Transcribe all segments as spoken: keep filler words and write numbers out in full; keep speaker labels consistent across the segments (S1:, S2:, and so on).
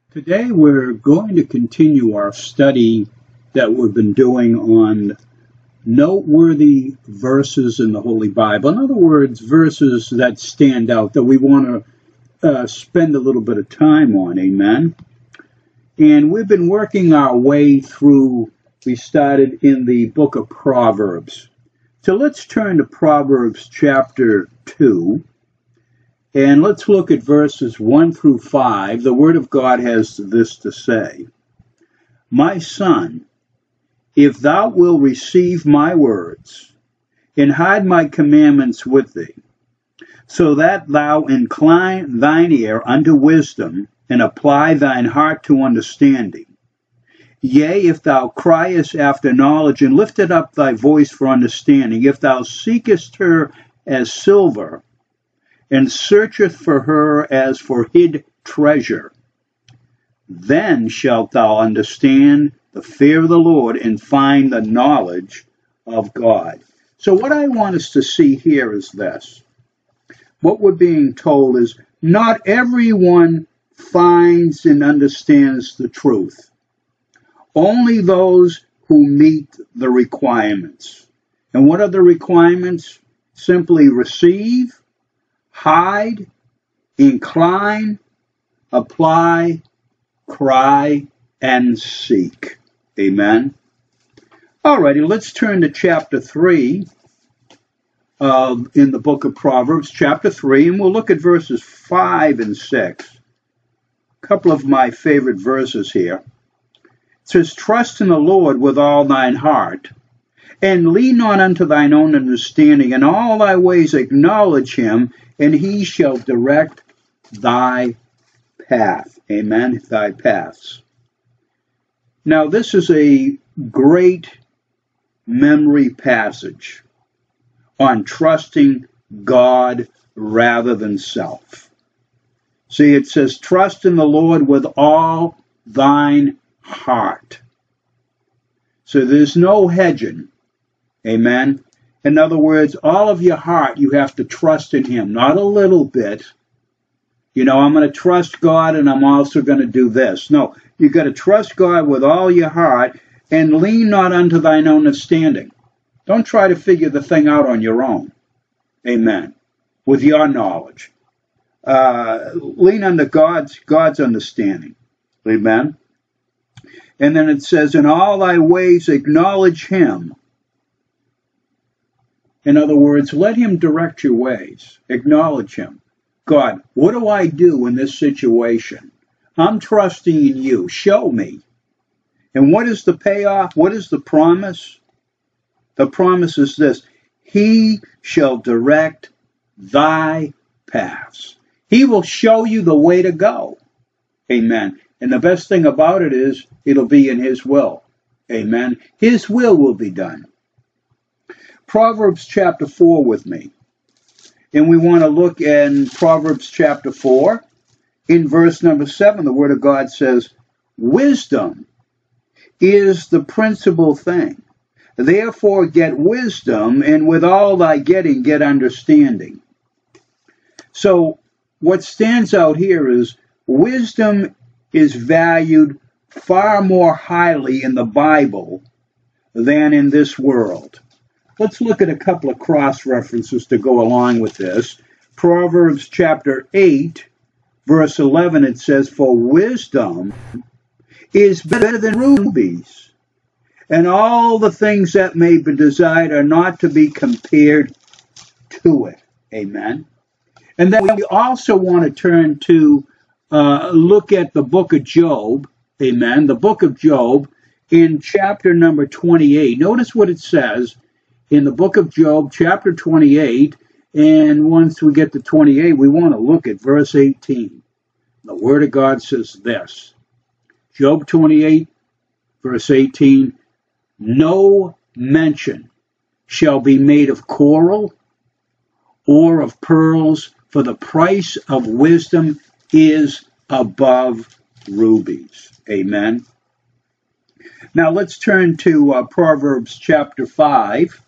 S1: Today we're going to continue our study that we've been doing on noteworthy verses in the Holy Bible. In other words, verses that stand out that we want to uh, spend a little bit of time on, amen? And we've been working our way through, we started in the book of Proverbs. So let's turn to Proverbs chapter two. And let's look at verses one through five. The Word of God has this to say. My son, if thou wilt receive my words, and hide my commandments with thee, so that thou incline thine ear unto wisdom, and apply thine heart to understanding. Yea, if thou criest after knowledge, and liftest up thy voice for understanding, if thou seekest her as silver, and searcheth for her as for hid treasure, then shalt thou understand the fear of the Lord and find the knowledge of God. So what I want us to see here is this. What we're being told is not everyone finds and understands the truth. Only those who meet the requirements. And what are the requirements? Simply receive, hide, incline, apply, cry, and seek. Amen. Alrighty, let's turn to chapter three uh, in the book of Proverbs, chapter three, and we'll look at verses five and six. A couple of my favorite verses here. It says, trust in the Lord with all thine heart, and lean not unto thine own understanding. In all thy ways acknowledge him, and he shall direct thy path. Amen. Thy paths. Now, this is a great memory passage on trusting God rather than self. See, it says, trust in the Lord with all thine heart. So there's no hedging. Amen. In other words, all of your heart, you have to trust in him, not a little bit. You know, I'm going to trust God and I'm also going to do this. No, you've got to trust God with all your heart and lean not unto thine own understanding. Don't try to figure the thing out on your own. Amen. With your knowledge. Uh, lean unto God's, God's understanding. Amen. And then it says, in all thy ways acknowledge him. In other words, let him direct your ways. Acknowledge him. God, what do I do in this situation? I'm trusting in you. Show me. And what is the payoff? What is the promise? The promise is this. He shall direct thy paths. He will show you the way to go. Amen. And the best thing about it is it'll be in his will. Amen. His will will be done. Proverbs chapter four with me. And we want to look in Proverbs chapter four. In verse number seven, the Word of God says, wisdom is the principal thing. Therefore get wisdom, and with all thy getting, get understanding. So what stands out here is wisdom is valued far more highly in the Bible than in this world. Let's look at a couple of cross-references to go along with this. Proverbs chapter eight, verse eleven, it says, for wisdom is better than rubies, and all the things that may be desired are not to be compared to it. Amen. And then we also want to turn to uh, look at the book of Job. Amen. The book of Job in chapter number twenty-eight. Notice what it says in the book of Job, chapter twenty-eight, and once we get to twenty-eight, we want to look at verse eighteen. The Word of God says this, Job twenty-eight, verse eighteen, no mention shall be made of coral or of pearls, for the price of wisdom is above rubies. Amen. Now let's turn to uh, Proverbs chapter five.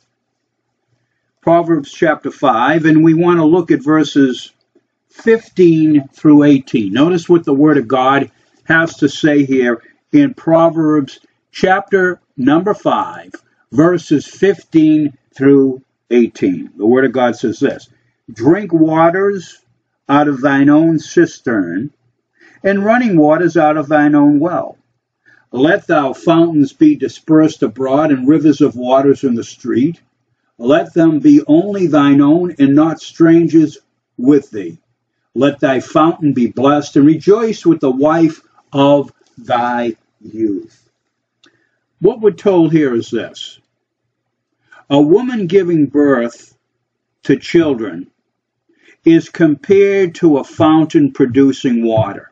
S1: Proverbs chapter five, and we want to look at verses fifteen through eighteen. Notice what the Word of God has to say here in Proverbs chapter number five, verses fifteen through eighteen. The Word of God says this: drink waters out of thine own cistern, and running waters out of thine own well. Let thou fountains be dispersed abroad, and rivers of waters in the street. Let them be only thine own, and not strangers with thee. Let thy fountain be blessed, and rejoice with the wife of thy youth. What we're told here is this: a woman giving birth to children is compared to a fountain producing water.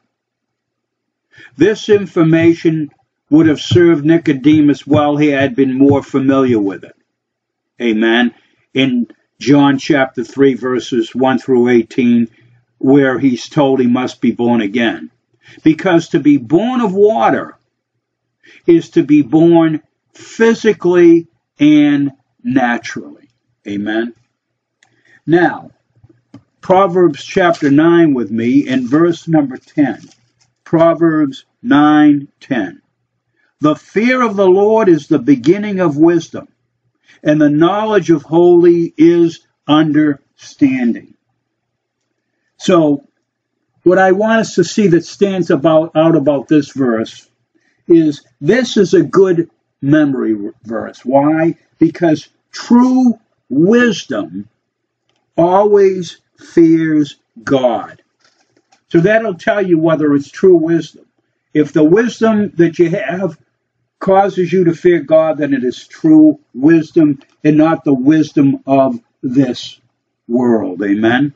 S1: This information would have served Nicodemus well he had been more familiar with it. Amen. In John chapter three, verses one through eighteen, where he's told he must be born again. Because to be born of water is to be born physically and naturally. Amen. Now, Proverbs chapter nine with me in verse number ten. Proverbs nine ten. The fear of the Lord is the beginning of wisdom, and the knowledge of holy is understanding. So, what I want us to see that stands about out about this verse is this is a good memory verse. Why? Because true wisdom always fears God. So that'll tell you whether it's true wisdom. If the wisdom that you have causes you to fear God, then it is true wisdom and not the wisdom of this world. Amen.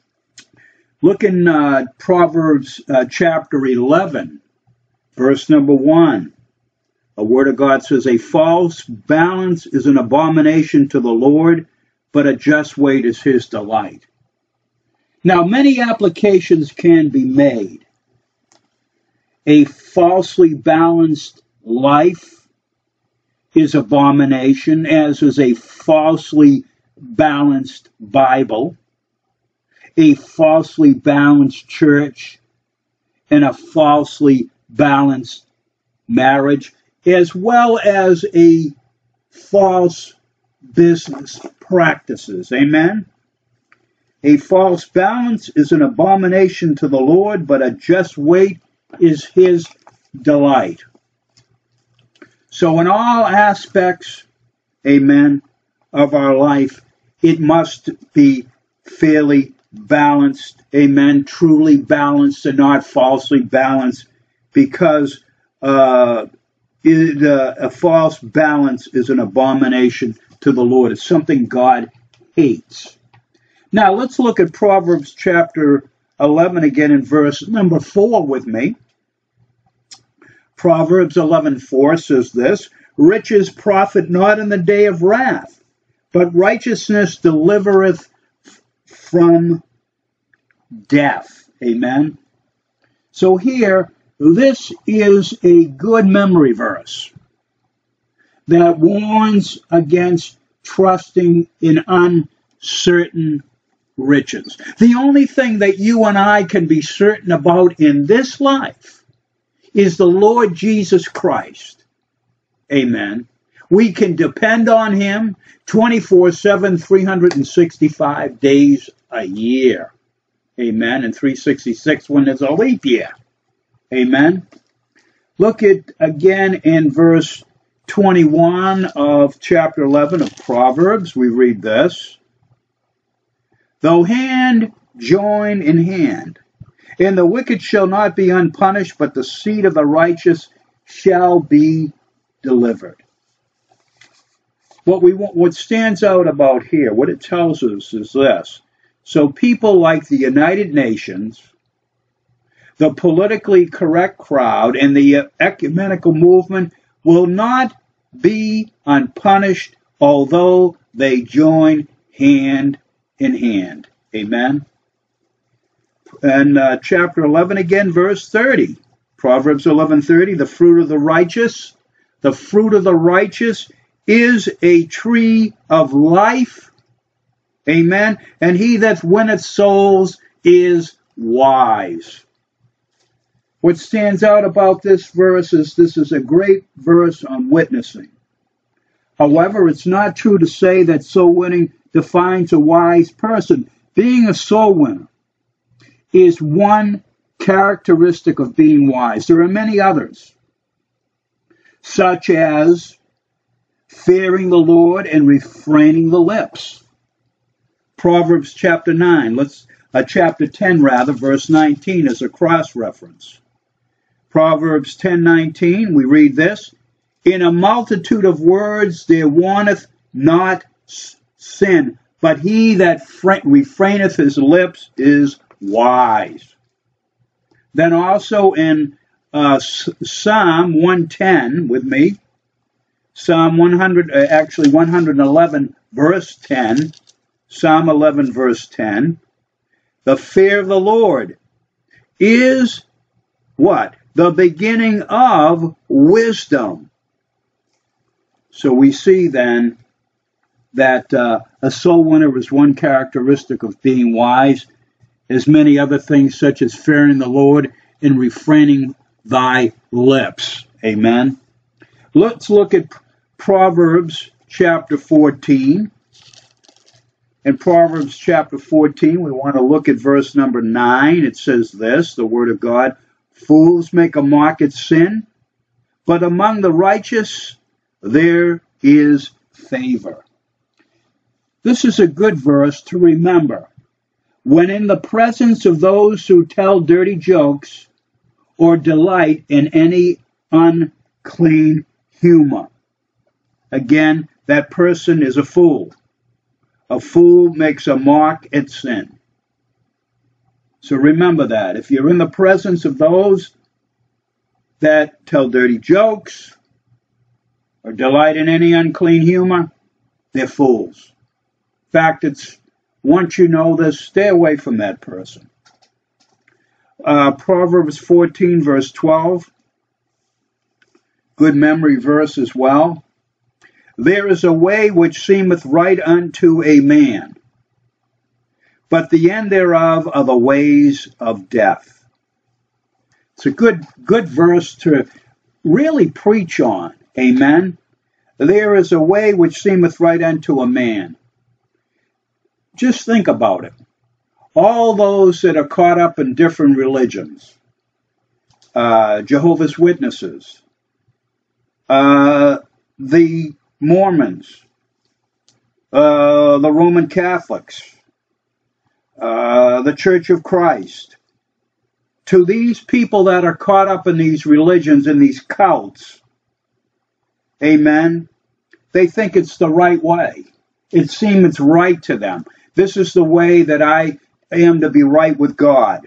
S1: Look in uh, Proverbs uh, chapter eleven, verse number one. The Word of God says, a false balance is an abomination to the Lord, but a just weight is his delight. Now, many applications can be made. A falsely balanced life is abomination, as is a falsely balanced Bible, a falsely balanced church, and a falsely balanced marriage, as well as a false business practices. Amen? A false balance is an abomination to the Lord, but a just weight is his delight. So in all aspects, amen, of our life, it must be fairly balanced, amen, truly balanced and not falsely balanced, because uh, it, uh, a false balance is an abomination to the Lord. It's something God hates. Now let's look at Proverbs chapter eleven again in verse number four with me. Proverbs eleven four says this: riches profit not in the day of wrath, but righteousness delivereth from death. Amen. So here, this is a good memory verse that warns against trusting in uncertain riches. The only thing that you and I can be certain about in this life is the Lord Jesus Christ. Amen. We can depend on him twenty-four seven, three hundred sixty-five days a year. Amen. And three hundred sixty-six when there's a leap year. Amen. Look at again in verse twenty-one of chapter eleven of Proverbs. We read this: though hand join in hand, and the wicked shall not be unpunished, but the seed of the righteous shall be delivered. What we want, what stands out about here, what it tells us is this: so people like the United Nations, the politically correct crowd, and the ecumenical movement will not be unpunished, although they join hand in hand. Amen. And uh, chapter eleven again, verse thirty. Proverbs eleven thirty, the fruit of the righteous, the fruit of the righteous is a tree of life. Amen. And he that winneth souls is wise. What stands out about this verse is this is a great verse on witnessing. However, it's not true to say that soul winning defines a wise person. Being a soul winner is one characteristic of being wise. There are many others, such as fearing the Lord and refraining the lips. Proverbs chapter nine, let's uh, chapter ten rather, verse nineteen is a cross-reference. Proverbs ten nineteen, we read this: in a multitude of words there warneth not sin, but he that refraineth his lips is wise. Then also in uh, Psalm one ten, with me, Psalm one hundred, uh, actually one eleven, verse ten, Psalm eleven, verse ten, the fear of the Lord is what? The beginning of wisdom. So we see then that uh, a soul winner is one characteristic of being wise, as many other things such as fearing the Lord and refraining thy lips. Amen. Let's look at Proverbs chapter fourteen. In Proverbs chapter fourteen, we want to look at verse number nine. It says this, the word of God: fools make a mock at sin, but among the righteous there is favor. This is a good verse to remember when in the presence of those who tell dirty jokes or delight in any unclean humor. Again, that person is a fool. A fool makes a mock at sin. So remember that. If you're in the presence of those that tell dirty jokes or delight in any unclean humor, they're fools. In fact, it's once you know this, stay away from that person. Uh, Proverbs fourteen, verse twelve, good memory verse as well. There is a way which seemeth right unto a man, but the end thereof are the ways of death. It's a good, good verse to really preach on. Amen. There is a way which seemeth right unto a man. Just think about it. All those that are caught up in different religions, uh, Jehovah's Witnesses, uh, the Mormons, uh, the Roman Catholics, uh, the Church of Christ, to these people that are caught up in these religions and these cults, amen, they think it's the right way. It seems it's right to them. This is the way that I am to be right with God.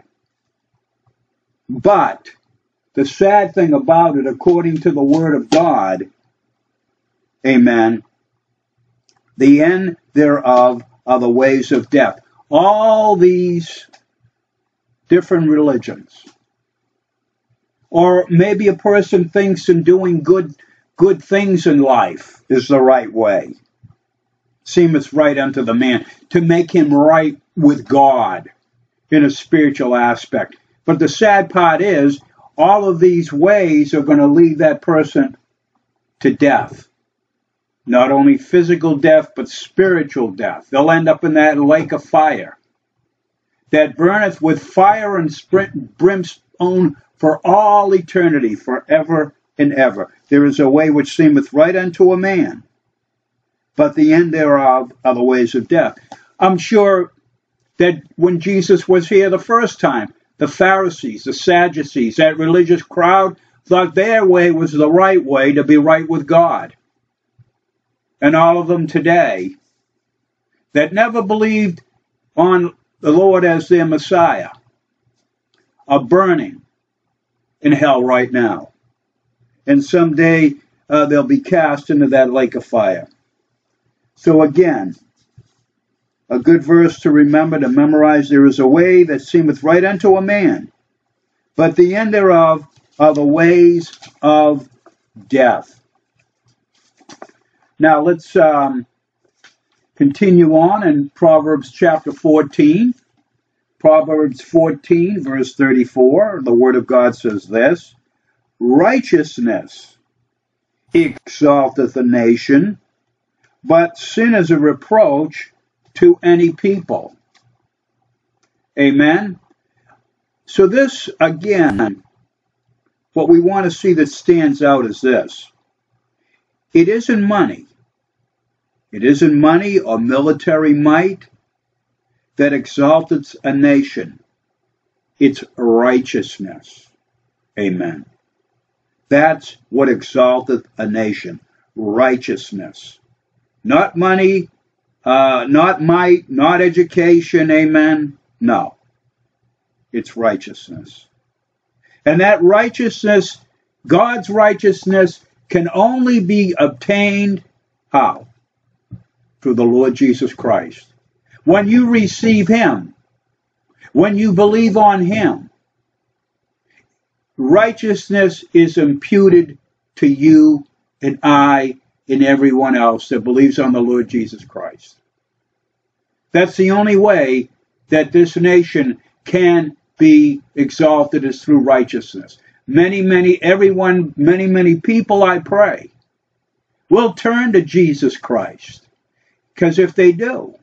S1: But the sad thing about it, according to the Word of God, amen, the end thereof are the ways of death. All these different religions. Or maybe a person thinks in doing good good things in life is the right way. Seemeth right unto the man, to make him right with God in a spiritual aspect. But the sad part is, all of these ways are going to lead that person to death. Not only physical death, but spiritual death. They'll end up in that lake of fire that burneth with fire and brimstone for all eternity, forever and ever. There is a way which seemeth right unto a man, but the end thereof are the ways of death. I'm sure that when Jesus was here the first time, the Pharisees, the Sadducees, that religious crowd thought their way was the right way to be right with God. And all of them today that never believed on the Lord as their Messiah are burning in hell right now. And someday uh, they'll be cast into that lake of fire. So again, a good verse to remember, to memorize: there is a way that seemeth right unto a man, but the end thereof are the ways of death. Now let's um, continue on in Proverbs chapter fourteen. Proverbs fourteen, verse thirty-four, the Word of God says this: righteousness exalteth a nation, but sin is a reproach to any people. Amen? So this, again, what we want to see that stands out is this. It isn't money. It isn't money or military might that exalteth a nation. It's righteousness. Amen. That's what exalteth a nation. Righteousness. Not money, uh, not might, not education. Amen. No. It's righteousness. And that righteousness, God's righteousness, can only be obtained, how? Through the Lord Jesus Christ. When you receive Him, when you believe on Him, righteousness is imputed to you and I and everyone else that believes on the Lord Jesus Christ. That's the only way that this nation can be exalted, is through righteousness. Many, many, everyone, many, many people, I pray, will turn to Jesus Christ. Because if they do,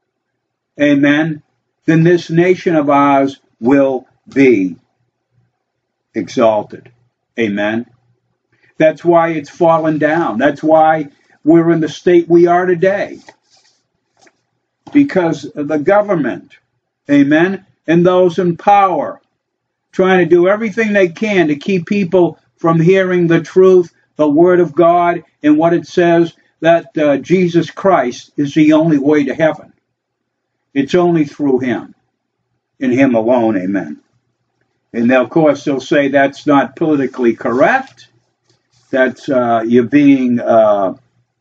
S1: amen, then this nation of ours will be exalted. Amen. That's why it's fallen down. That's why we're in the state we are today. Because the government, amen, and those in power trying to do everything they can to keep people from hearing the truth, the Word of God, and what it says, that uh, Jesus Christ is the only way to heaven. It's only through Him, in Him alone, amen. And of course, they'll say that's not politically correct, that's uh, you're being uh,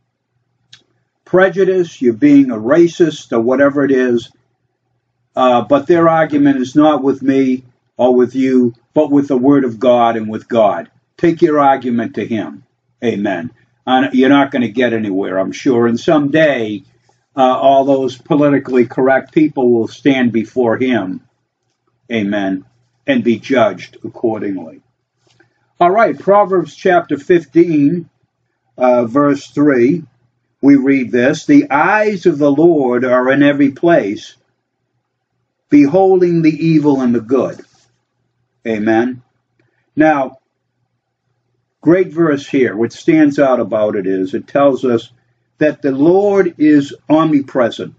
S1: prejudiced, you're being a racist, or whatever it is. Uh, but their argument is not with me or with you, but with the Word of God and with God. Take your argument to Him. Amen. And you're not going to get anywhere, I'm sure. And someday, uh, all those politically correct people will stand before Him. Amen. And be judged accordingly. All right, Proverbs chapter fifteen, uh, verse three. We read this: the eyes of the Lord are in every place, beholding the evil and the good. Amen. Now, great verse here. What stands out about it is it tells us that the Lord is omnipresent.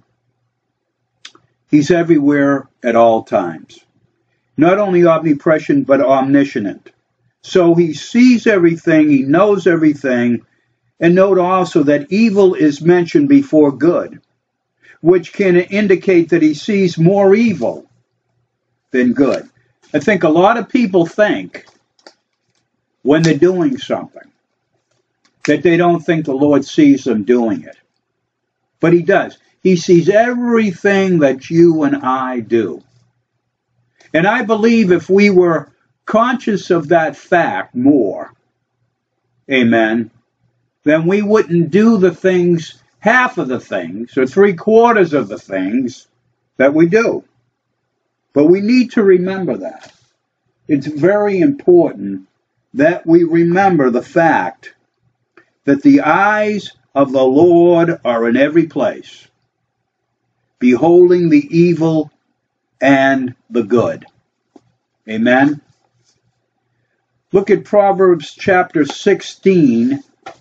S1: He's everywhere at all times. Not only omnipresent, but omniscient. So He sees everything, He knows everything. And note also that evil is mentioned before good, which can indicate that He sees more evil than good. I think a lot of people think when they're doing something that they don't think the Lord sees them doing it. But He does. He sees everything that you and I do. And I believe if we were conscious of that fact more, amen, then we wouldn't do the things, half of the things, or three quarters of the things that we do. But we need to remember that. It's very important that we remember the fact that the eyes of the Lord are in every place, beholding the evil and the good. Amen. Look at Proverbs chapter sixteen,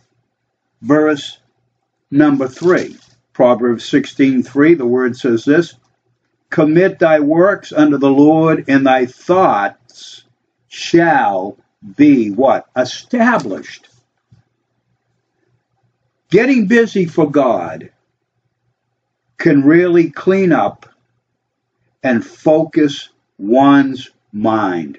S1: verse number three. Proverbs sixteen, three, the word says this: commit thy works unto the Lord, and thy thoughts shall be what? Established. Getting busy for God can really clean up and focus one's mind.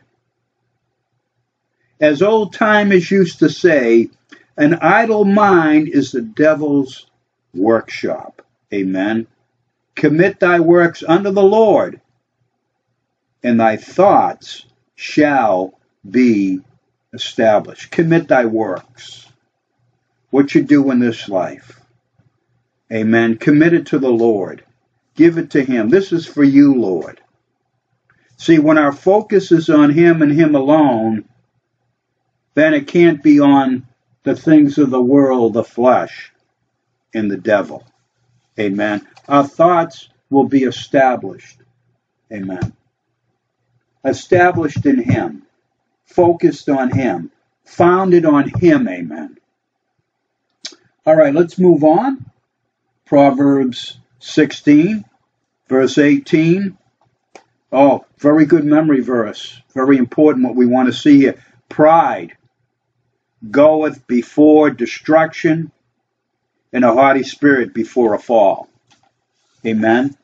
S1: As old timers used to say, an idle mind is the devil's workshop. Amen. Commit thy works unto the Lord, and thy thoughts shall be established. Commit thy works. What you do in this life. Amen. Commit it to the Lord. Give it to Him. This is for you, Lord. See, when our focus is on him and him alone, then it can't be on the things of the world, the flesh, and the devil. Amen. Our thoughts will be established. Amen. Established in him, focused on him, founded on him. Amen. All right, let's move on. Proverbs sixteen, verse eighteen. Oh, very good memory verse. Very important what we want to see here. Pride goeth before destruction, and a haughty spirit before a fall. Amen.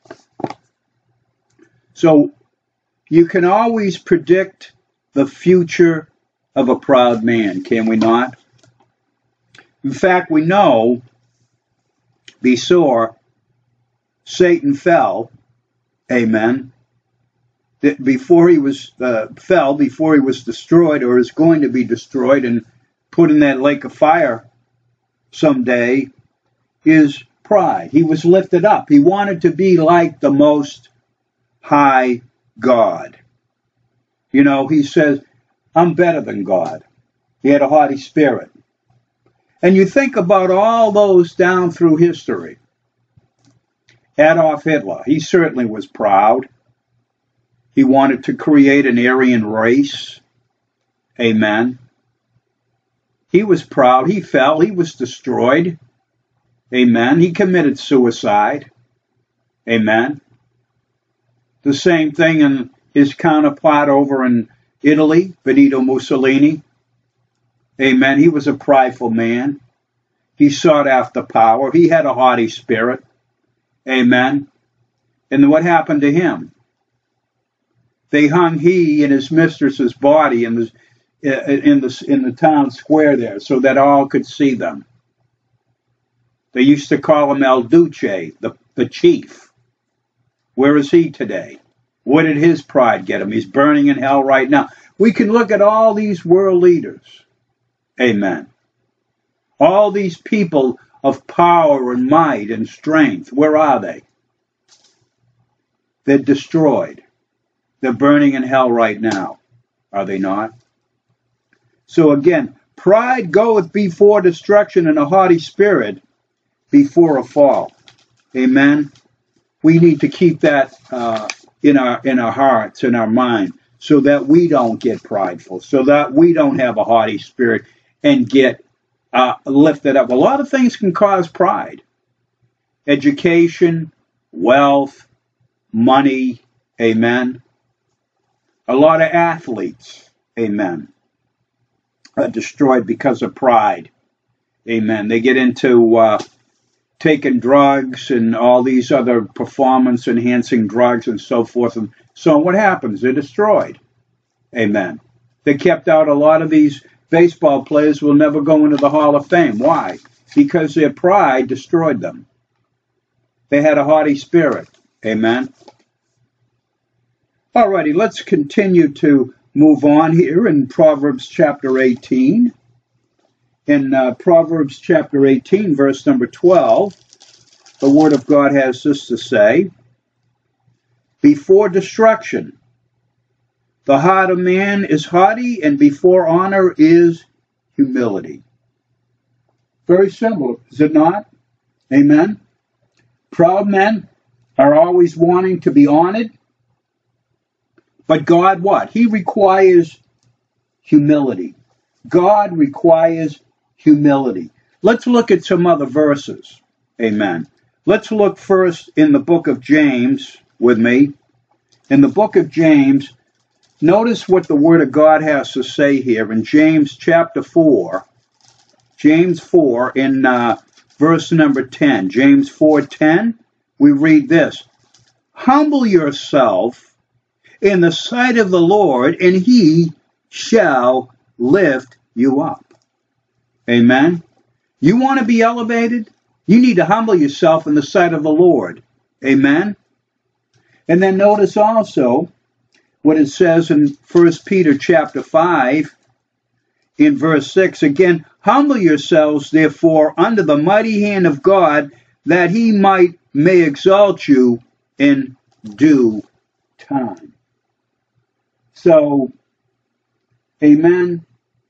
S1: So you can always predict the future of a proud man, can we not? In fact, we know before Satan fell, amen, that before he was uh, fell, before he was destroyed or is going to be destroyed and put in that lake of fire someday, is pride. He was lifted up. He wanted to be like the Most High God. You know, he says, I'm better than God. He had a haughty spirit. And you think about all those down through history. Adolf Hitler, he certainly was proud. He wanted to create an Aryan race. Amen. He was proud. He fell. He was destroyed. Amen. He committed suicide. Amen. The same thing in his counterpart over in Italy, Benito Mussolini. Amen. He was a prideful man. He sought after power. He had a haughty spirit. Amen. And what happened to him? They hung he and his mistress's body in the in the in the town square there, so that all could see them. They used to call him El Duce, the the chief. Where is he today? What did his pride get him? He's burning in hell right now. We can look at all these world leaders. Amen. All these people of power and might and strength, where are they? They're destroyed. They're burning in hell right now. Are they not? So again, pride goeth before destruction, and a haughty spirit before a fall. Amen. We need to keep that uh, in our in our hearts, in our mind, so that we don't get prideful, so that we don't have a haughty spirit and get uh, lifted up. A lot of things can cause pride. Education, wealth, money, amen. A lot of athletes, amen, are destroyed because of pride, amen. They get into uh, taking drugs and all these other performance-enhancing drugs and so forth. And so what happens? They're destroyed, amen. They kept out a lot of these baseball players will never go into the Hall of Fame. Why? Because their pride destroyed them. They had a haughty spirit, amen. Alrighty, let's continue to move on here in Proverbs chapter eighteen. In uh, Proverbs chapter eighteen, verse number twelve, the Word of God has this to say: before destruction, the heart of man is haughty, and before honor is humility. Very simple, is it not? Amen. Proud men are always wanting to be honored. But God what? He requires humility. God requires humility. Let's look at some other verses. Amen. Let's look first in the book of James with me. In the book of James, notice what the Word of God has to say here in James chapter four. James four in uh, verse number ten. James four ten, we read this: humble yourself in the sight of the Lord, and he shall lift you up. Amen. You want to be elevated? You need to humble yourself in the sight of the Lord. Amen. And then notice also what it says in First Peter chapter five, in verse six, again, humble yourselves, therefore, under the mighty hand of God, that he might may exalt you in due time. So, amen.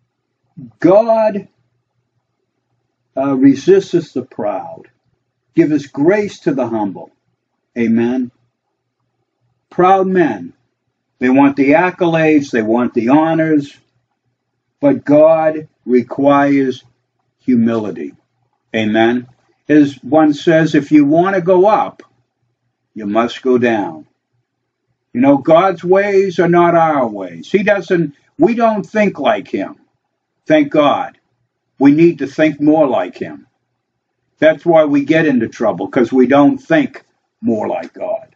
S1: God uh, resisteth the proud. Giveth grace to the humble. Amen. Proud men. They want the accolades. They want the honors. But God requires humility. Amen. As one says, if you want to go up, you must go down. You know, God's ways are not our ways. He doesn't, we don't think like him. Thank God. We need to think more like him. That's why we get into trouble, because we don't think more like God.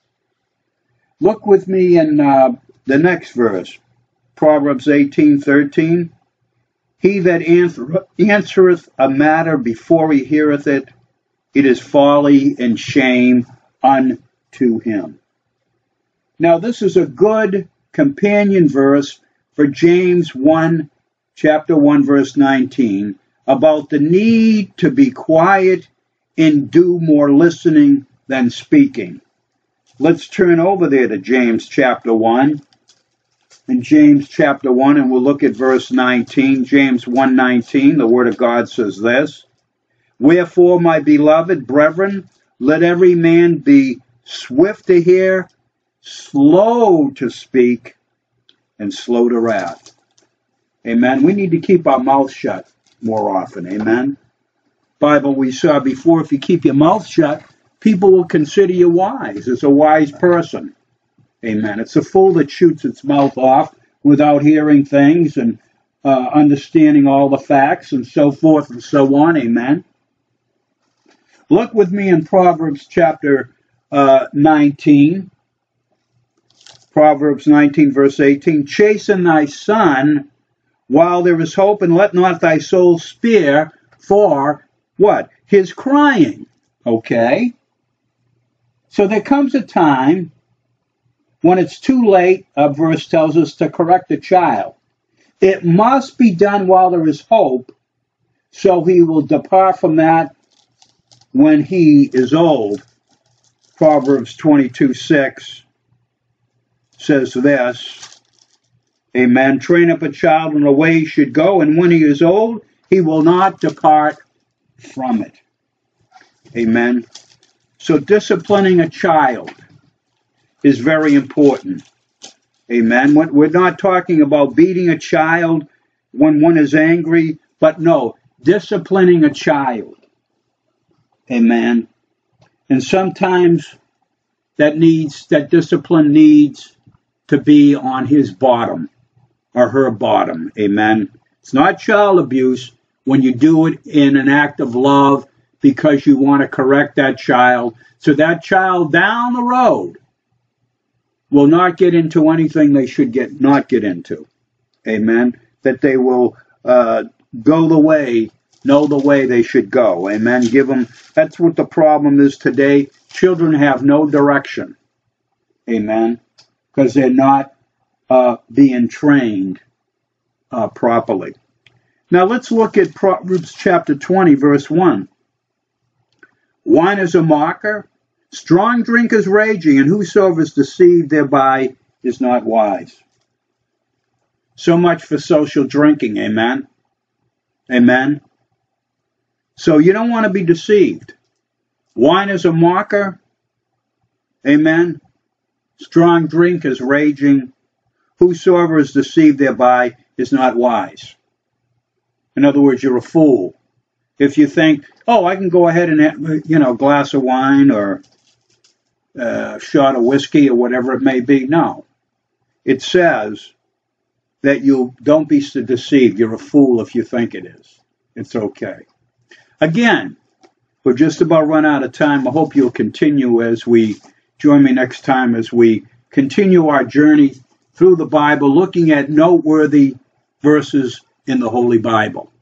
S1: Look with me in uh, the next verse, Proverbs eighteen thirteen. He that answer, answereth a matter before he heareth it, it is folly and shame unto him. Now, this is a good companion verse for James one, chapter one, verse nineteen, about the need to be quiet and do more listening than speaking. Let's turn over there to James chapter one. In James chapter one, and we'll look at verse nineteen. James one nineteen, the word of God says this: Wherefore, my beloved brethren, let every man be swift to hear, slow to speak, and slow to wrath. Amen. We need to keep our mouth shut more often. Amen. Bible we saw before, if you keep your mouth shut, people will consider you wise. It's a wise person. Amen. It's a fool that shoots its mouth off without hearing things and uh, understanding all the facts and so forth and so on. Amen. Look with me in Proverbs chapter uh, nineteen. Proverbs nineteen, verse eighteen. Chasten thy son while there is hope, and let not thy soul spare for what? His crying. Okay? So there comes a time when it's too late, a verse tells us, to correct a child. It must be done while there is hope, so he will depart from that when he is old. Proverbs twenty-two, six says this, amen, train up a child in the way he should go, and when he is old, he will not depart from it. Amen. So disciplining a child is very important. Amen. We're not talking about beating a child when one is angry, but no, disciplining a child. Amen. And sometimes that needs, that discipline needs to be on his bottom or her bottom. Amen. It's not child abuse when you do it in an act of love because you want to correct that child, so that child down the road will not get into anything they should get not get into. Amen. That they will uh, go the way, know the way they should go. Amen. Give them, that's what the problem is today. Children have no direction. Amen. Because they're not uh, being trained uh, properly. Now let's look at Proverbs chapter twenty, verse one. Wine is a mocker, strong drink is raging, and whosoever is deceived thereby is not wise. So much for social drinking, amen? Amen? So you don't want to be deceived. Wine is a mocker, amen? Strong drink is raging. Whosoever is deceived thereby is not wise. In other words, you're a fool. If you think, oh, I can go ahead and have, you know, a glass of wine or a shot of whiskey or whatever it may be. No. It says that you don't be so deceived. You're a fool if you think it is. It's okay. Again, we're just about run out of time. I hope you'll continue as we join me next time as we continue our journey through the Bible, looking at noteworthy verses in the Holy Bible.